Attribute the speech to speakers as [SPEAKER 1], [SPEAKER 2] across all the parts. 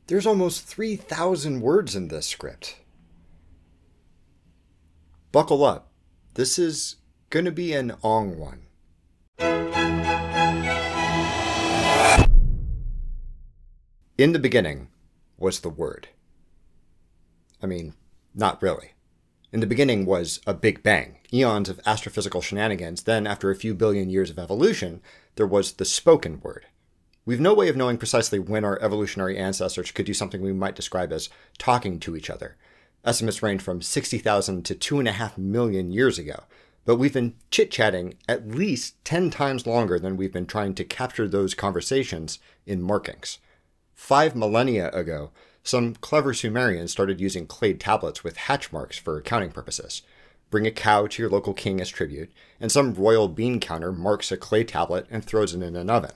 [SPEAKER 1] There's almost 3,000 words in this script. Buckle up. This is going to be an Ong one. In the beginning was the Word. I mean, not really. In the beginning was a Big Bang, eons of astrophysical shenanigans. Then, after a few billion years of evolution, there was the spoken word. We've no way of knowing precisely when our evolutionary ancestors could do something we might describe as talking to each other. Estimates range from 60,000 to 2.5 million years ago. But we've been chit-chatting at least 10 times longer than we've been trying to capture those conversations in markings. 5 millennia ago, some clever Sumerians started using clay tablets with hatch marks for counting purposes. Bring a cow to your local king as tribute, and some royal bean counter marks a clay tablet and throws it in an oven.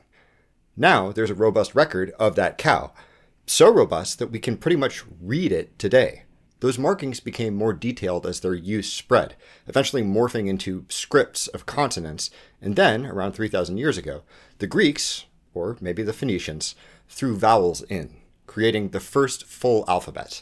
[SPEAKER 1] Now there's a robust record of that cow, so robust that we can pretty much read it today. Those markings became more detailed as their use spread, eventually morphing into scripts of consonants, and then, around 3,000 years ago, the Greeks, or maybe the Phoenicians, threw vowels in, creating the first full alphabet.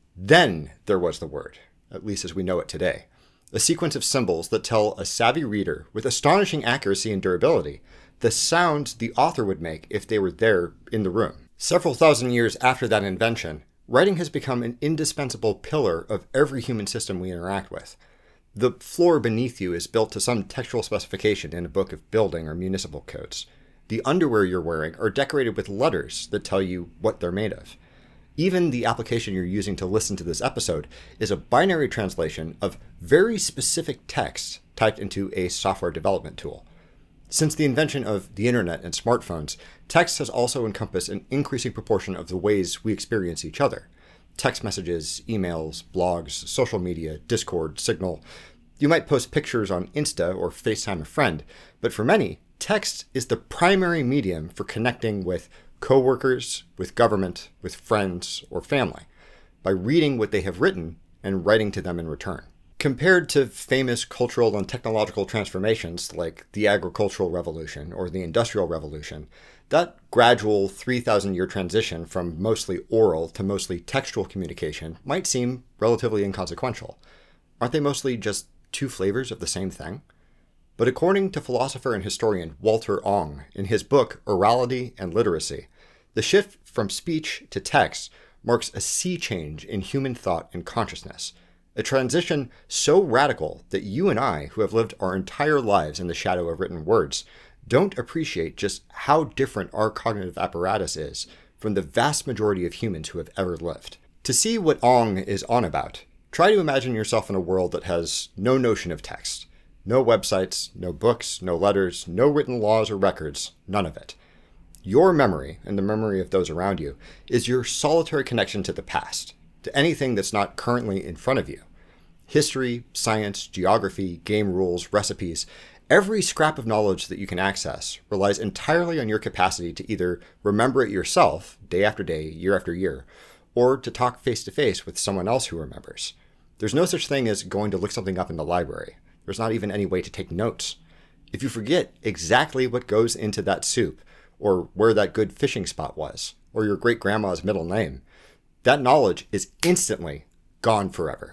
[SPEAKER 1] Then there was the word, at least as we know it today, a sequence of symbols that tell a savvy reader, with astonishing accuracy and durability, the sounds the author would make if they were there in the room. Several thousand years after that invention, writing has become an indispensable pillar of every human system we interact with. The floor beneath you is built to some textual specification in a book of building or municipal codes. The underwear you're wearing are decorated with letters that tell you what they're made of. Even the application you're using to listen to this episode is a binary translation of very specific text typed into a software development tool. Since the invention of the internet and smartphones, text has also encompassed an increasing proportion of the ways we experience each other. Text messages, emails, blogs, social media, Discord, Signal. You might post pictures on Insta or FaceTime a friend, but for many, text is the primary medium for connecting with coworkers, with government, with friends, or family, by reading what they have written and writing to them in return. Compared to famous cultural and technological transformations like the agricultural revolution or the industrial revolution, that gradual 3,000-year transition from mostly oral to mostly textual communication might seem relatively inconsequential. Aren't they mostly just two flavors of the same thing? But according to philosopher and historian Walter Ong, in his book Orality and Literacy, the shift from speech to text marks a sea change in human thought and consciousness, a transition so radical that you and I, who have lived our entire lives in the shadow of written words, don't appreciate just how different our cognitive apparatus is from the vast majority of humans who have ever lived. To see what Ong is on about, try to imagine yourself in a world that has no notion of text. No websites, no books, no letters, no written laws or records, none of it. Your memory, and the memory of those around you, is your solitary connection to the past, to anything that's not currently in front of you. History, science, geography, game rules, recipes, every scrap of knowledge that you can access relies entirely on your capacity to either remember it yourself, day after day, year after year, or to talk face to face with someone else who remembers. There's no such thing as going to look something up in the library. There's not even any way to take notes. If you forget exactly what goes into that soup, or where that good fishing spot was, or your great-grandma's middle name, that knowledge is instantly gone forever.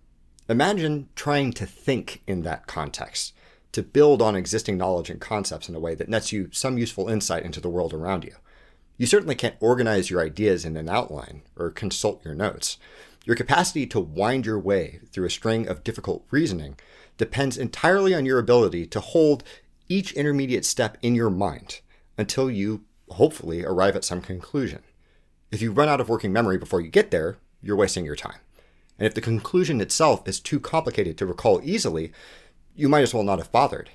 [SPEAKER 1] Imagine trying to think in that context, to build on existing knowledge and concepts in a way that nets you some useful insight into the world around you. You certainly can't organize your ideas in an outline or consult your notes. Your capacity to wind your way through a string of difficult reasoning depends entirely on your ability to hold each intermediate step in your mind until you, hopefully, arrive at some conclusion. If you run out of working memory before you get there, you're wasting your time. And if the conclusion itself is too complicated to recall easily, you might as well not have bothered.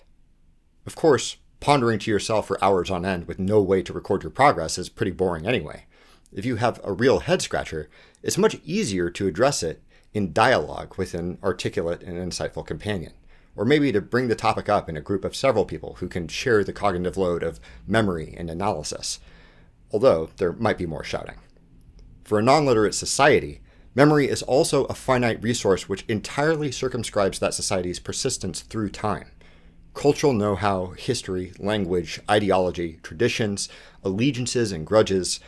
[SPEAKER 1] Of course, pondering to yourself for hours on end with no way to record your progress is pretty boring anyway. If you have a real head-scratcher, it's much easier to address it in dialogue with an articulate and insightful companion, or maybe to bring the topic up in a group of several people who can share the cognitive load of memory and analysis, although there might be more shouting. For a non-literate society, memory is also a finite resource which entirely circumscribes that society's persistence through time. Cultural know-how, history, language, ideology, traditions, allegiances, and grudges,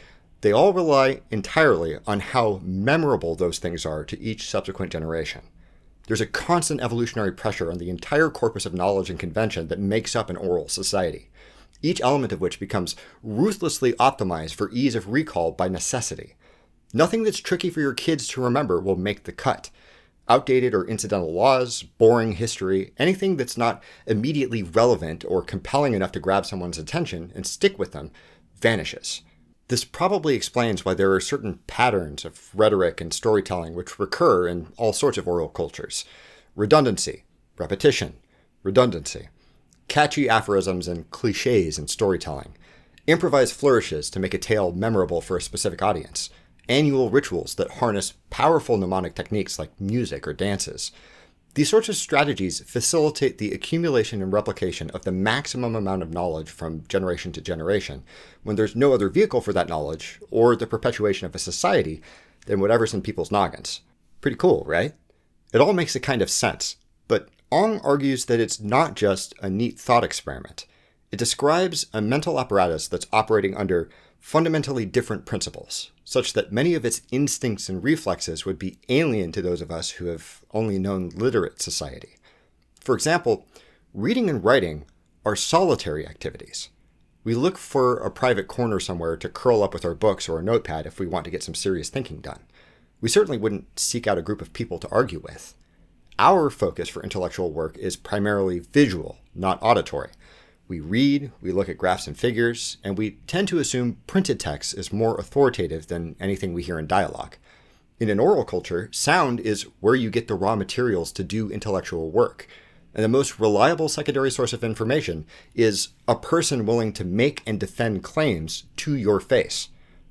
[SPEAKER 1] They all rely entirely on how memorable those things are to each subsequent generation. There's a constant evolutionary pressure on the entire corpus of knowledge and convention that makes up an oral society, each element of which becomes ruthlessly optimized for ease of recall by necessity. Nothing that's tricky for your kids to remember will make the cut. Outdated or incidental laws, boring history, anything that's not immediately relevant or compelling enough to grab someone's attention and stick with them vanishes. This probably explains why there are certain patterns of rhetoric and storytelling which recur in all sorts of oral cultures. Redundancy, repetition, redundancy. Catchy aphorisms and cliches in storytelling. Improvised flourishes to make a tale memorable for a specific audience. Annual rituals that harness powerful mnemonic techniques like music or dances. These sorts of strategies facilitate the accumulation and replication of the maximum amount of knowledge from generation to generation, when there's no other vehicle for that knowledge, or the perpetuation of a society, than whatever's in people's noggins. Pretty cool, right? It all makes a kind of sense, but Ong argues that it's not just a neat thought experiment. It describes a mental apparatus that's operating under fundamentally different principles, such that many of its instincts and reflexes would be alien to those of us who have only known literate society. For example, reading and writing are solitary activities. We look for a private corner somewhere to curl up with our books or a notepad if we want to get some serious thinking done. We certainly wouldn't seek out a group of people to argue with. Our focus for intellectual work is primarily visual, not auditory. We read, we look at graphs and figures, and we tend to assume printed text is more authoritative than anything we hear in dialogue. In an oral culture, sound is where you get the raw materials to do intellectual work, and the most reliable secondary source of information is a person willing to make and defend claims to your face.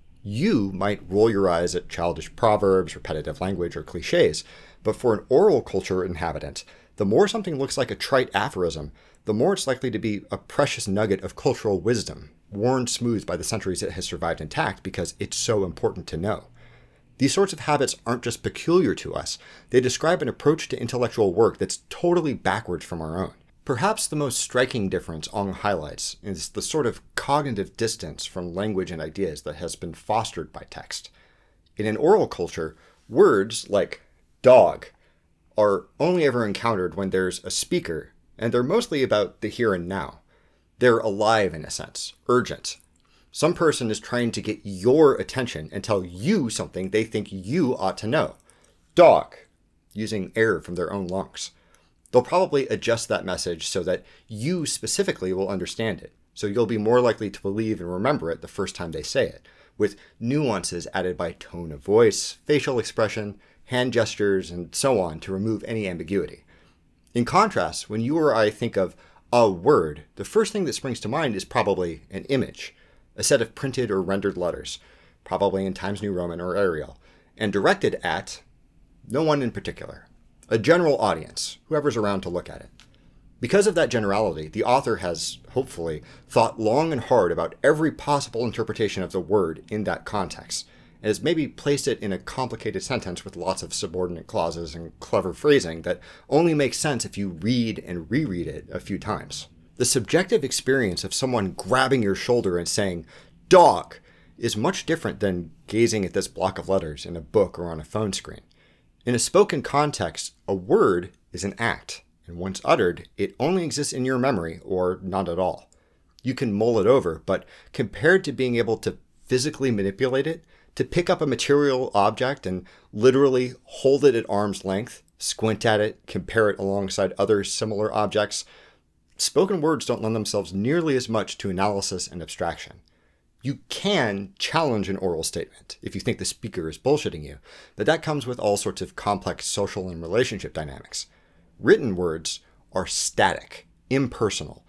[SPEAKER 1] You might roll your eyes at childish proverbs, repetitive language, or cliches, but for an oral culture inhabitant, the more something looks like a trite aphorism, the more it's likely to be a precious nugget of cultural wisdom, worn smooth by the centuries it has survived intact because it's so important to know. These sorts of habits aren't just peculiar to us, they describe an approach to intellectual work that's totally backwards from our own. Perhaps the most striking difference Ong highlights is the sort of cognitive distance from language and ideas that has been fostered by text. In an oral culture, words like dog are only ever encountered when there's a speaker, and they're mostly about the here and now. They're alive in a sense, urgent. Some person is trying to get your attention and tell you something they think you ought to know. Dog, using air from their own lungs. They'll probably adjust that message so that you specifically will understand it, so you'll be more likely to believe and remember it the first time they say it, with nuances added by tone of voice, facial expression, hand gestures, and so on to remove any ambiguity. In contrast, when you or I think of a word, the first thing that springs to mind is probably an image, a set of printed or rendered letters, probably in Times New Roman or Arial, and directed at no one in particular, a general audience, whoever's around to look at it. Because of that generality, the author has, hopefully, thought long and hard about every possible interpretation of the word in that context, and has maybe placed it in a complicated sentence with lots of subordinate clauses and clever phrasing that only makes sense if you read and reread it a few times. The subjective experience of someone grabbing your shoulder and saying, dog, is much different than gazing at this block of letters in a book or on a phone screen. In a spoken context, a word is an act, and once uttered, it only exists in your memory or not at all. You can mull it over, but compared to being able to physically manipulate it, to pick up a material object and literally hold it at arm's length, squint at it, compare it alongside other similar objects, spoken words don't lend themselves nearly as much to analysis and abstraction. You can challenge an oral statement if you think the speaker is bullshitting you, but that comes with all sorts of complex social and relationship dynamics. Written words are static, impersonal,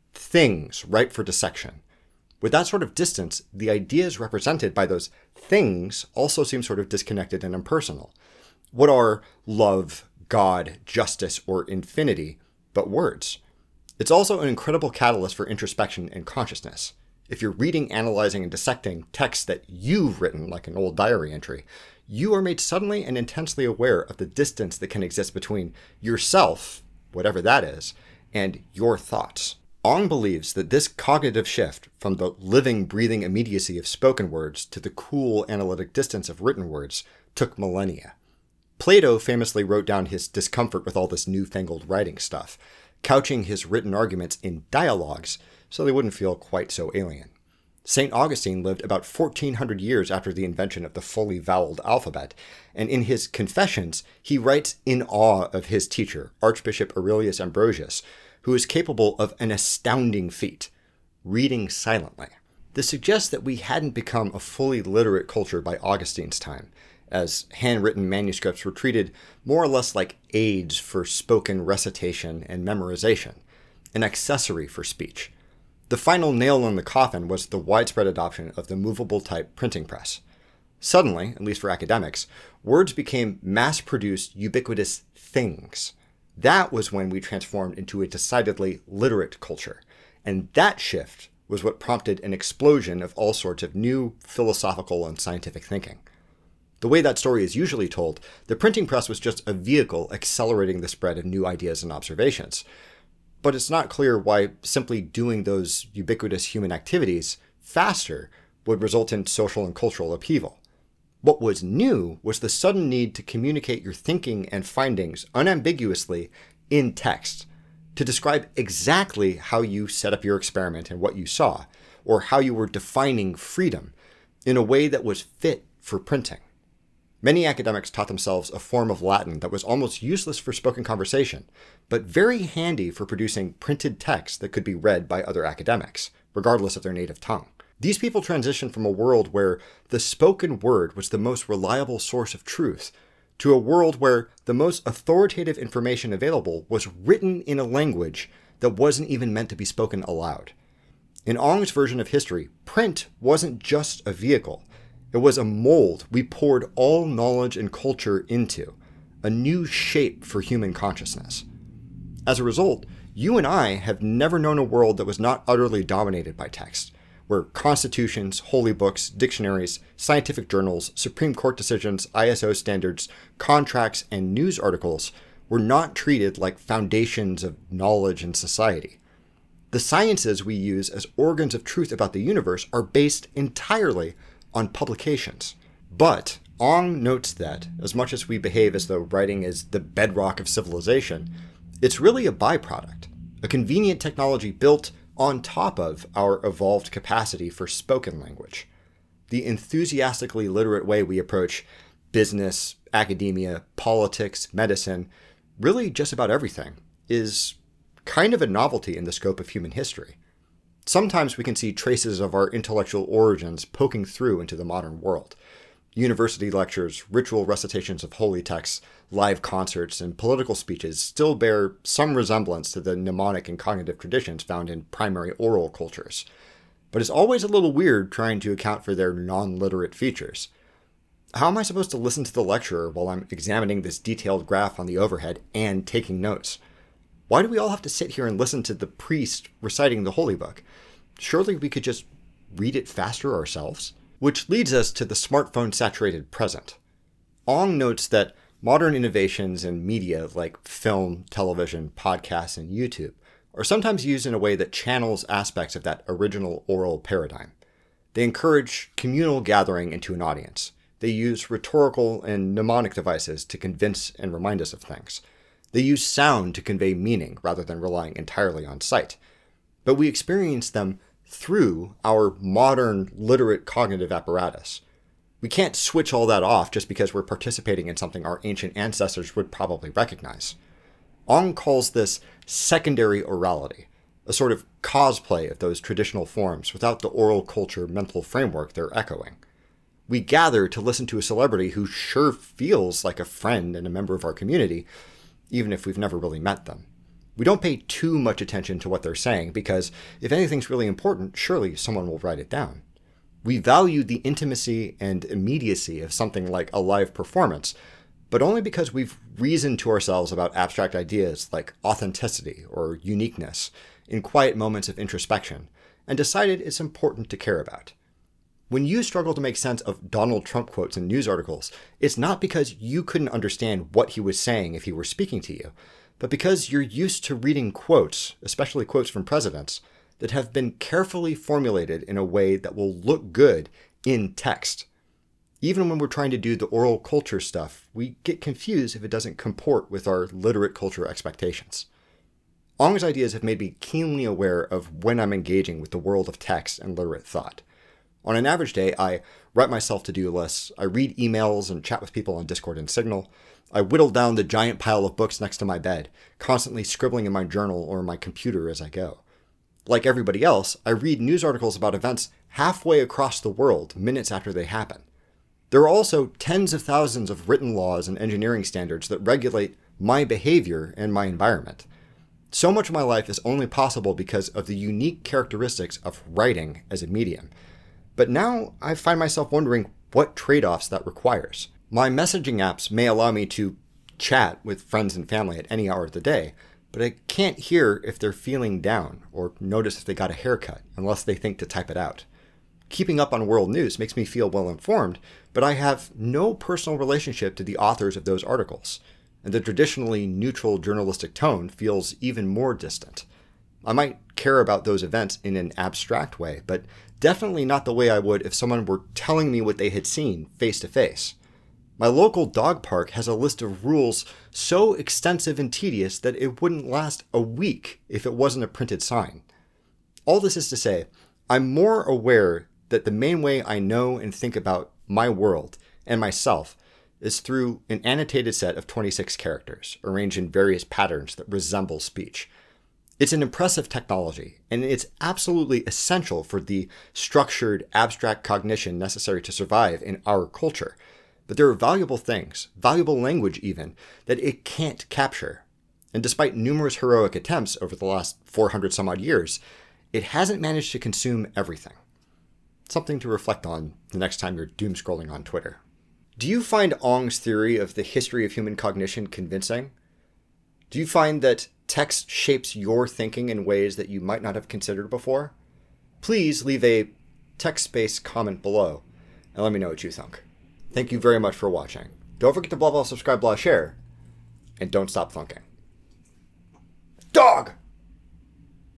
[SPEAKER 1] things ripe for dissection. With that sort of distance, the ideas represented by those things also seem sort of disconnected and impersonal. What are love, God, justice, or infinity but words? It's also an incredible catalyst for introspection and consciousness. If you're reading, analyzing, and dissecting texts that you've written, like an old diary entry, you are made suddenly and intensely aware of the distance that can exist between yourself, whatever that is, and your thoughts. Ong believes that this cognitive shift from the living, breathing immediacy of spoken words to the cool, analytic distance of written words took millennia. Plato famously wrote down his discomfort with all this newfangled writing stuff, couching his written arguments in dialogues so they wouldn't feel quite so alien. St. Augustine lived about 1400 years after the invention of the fully voweled alphabet, and in his Confessions, he writes in awe of his teacher, Archbishop Aurelius Ambrosius, who is capable of an astounding feat, reading silently. This suggests that we hadn't become a fully literate culture by Augustine's time, as handwritten manuscripts were treated more or less like aids for spoken recitation and memorization, an accessory for speech. The final nail in the coffin was the widespread adoption of the movable type printing press. Suddenly, at least for academics, words became mass-produced, ubiquitous things. That was when we transformed into a decidedly literate culture, and that shift was what prompted an explosion of all sorts of new philosophical and scientific thinking. The way that story is usually told, the printing press was just a vehicle accelerating the spread of new ideas and observations. But it's not clear why simply doing those ubiquitous human activities faster would result in social and cultural upheaval. What was new was the sudden need to communicate your thinking and findings unambiguously in text, to describe exactly how you set up your experiment and what you saw, or how you were defining freedom in a way that was fit for printing. Many academics taught themselves a form of Latin that was almost useless for spoken conversation, but very handy for producing printed text that could be read by other academics, regardless of their native tongue. These people transitioned from a world where the spoken word was the most reliable source of truth to a world where the most authoritative information available was written in a language that wasn't even meant to be spoken aloud. In Ong's version of history, print wasn't just a vehicle. It was a mold we poured all knowledge and culture into, a new shape for human consciousness. As a result, you and I have never known a world that was not utterly dominated by text, where constitutions, holy books, dictionaries, scientific journals, Supreme Court decisions, ISO standards, contracts, and news articles were not treated like foundations of knowledge and society. The sciences we use as organs of truth about the universe are based entirely on publications. But Ong notes that, as much as we behave as though writing is the bedrock of civilization, it's really a byproduct, a convenient technology built on top of our evolved capacity for spoken language. The enthusiastically literate way we approach business, academia, politics, medicine, really just about everything, is kind of a novelty in the scope of human history. Sometimes we can see traces of our intellectual origins poking through into the modern world. University lectures, ritual recitations of holy texts, live concerts, and political speeches still bear some resemblance to the mnemonic and cognitive traditions found in primary oral cultures. But it's always a little weird trying to account for their non-literate features. How am I supposed to listen to the lecturer while I'm examining this detailed graph on the overhead and taking notes? Why do we all have to sit here and listen to the priest reciting the holy book? Surely we could just read it faster ourselves? Which leads us to the smartphone-saturated present. Ong notes that modern innovations in media like film, television, podcasts, and YouTube are sometimes used in a way that channels aspects of that original oral paradigm. They encourage communal gathering into an audience. They use rhetorical and mnemonic devices to convince and remind us of things. They use sound to convey meaning rather than relying entirely on sight. But we experience them through our modern literate cognitive apparatus. We can't switch all that off just because we're participating in something our ancient ancestors would probably recognize. Ong calls this secondary orality, a sort of cosplay of those traditional forms without the oral culture mental framework they're echoing. We gather to listen to a celebrity who sure feels like a friend and a member of our community, even if we've never really met them. We don't pay too much attention to what they're saying because if anything's really important, surely someone will write it down. We value the intimacy and immediacy of something like a live performance, but only because we've reasoned to ourselves about abstract ideas like authenticity or uniqueness in quiet moments of introspection and decided it's important to care about. When you struggle to make sense of Donald Trump quotes in news articles, it's not because you couldn't understand what he was saying if he were speaking to you, but because you're used to reading quotes, especially quotes from presidents, that have been carefully formulated in a way that will look good in text. Even when we're trying to do the oral culture stuff, we get confused if it doesn't comport with our literate culture expectations. Ong's ideas have made me keenly aware of when I'm engaging with the world of text and literate thought. On an average day, I write myself to-do lists, I read emails and chat with people on Discord and Signal, I whittle down the giant pile of books next to my bed, constantly scribbling in my journal or my computer as I go. Like everybody else, I read news articles about events halfway across the world minutes after they happen. There are also tens of thousands of written laws and engineering standards that regulate my behavior and my environment. So much of my life is only possible because of the unique characteristics of writing as a medium. But now I find myself wondering what trade-offs that requires. My messaging apps may allow me to chat with friends and family at any hour of the day, but I can't hear if they're feeling down or notice if they got a haircut unless they think to type it out. Keeping up on world news makes me feel well informed, but I have no personal relationship to the authors of those articles, and the traditionally neutral journalistic tone feels even more distant. I might care about those events in an abstract way, but definitely not the way I would if someone were telling me what they had seen face to face. My local dog park has a list of rules so extensive and tedious that it wouldn't last a week if it wasn't a printed sign. All this is to say, I'm more aware that the main way I know and think about my world and myself is through an annotated set of 26 characters, arranged in various patterns that resemble speech. It's an impressive technology, and it's absolutely essential for the structured, abstract cognition necessary to survive in our culture. But there are valuable things, valuable language even, that it can't capture. And despite numerous heroic attempts over the last 400 some odd years, it hasn't managed to consume everything. Something to reflect on the next time you're doom scrolling on Twitter. Do you find Ong's theory of the history of human cognition convincing? Do you find that text shapes your thinking in ways that you might not have considered before? Please leave a text-based comment below and let me know what you think. Thank you very much for watching. Don't forget to blah blah, subscribe, blah, share, and don't stop thunking. Dog!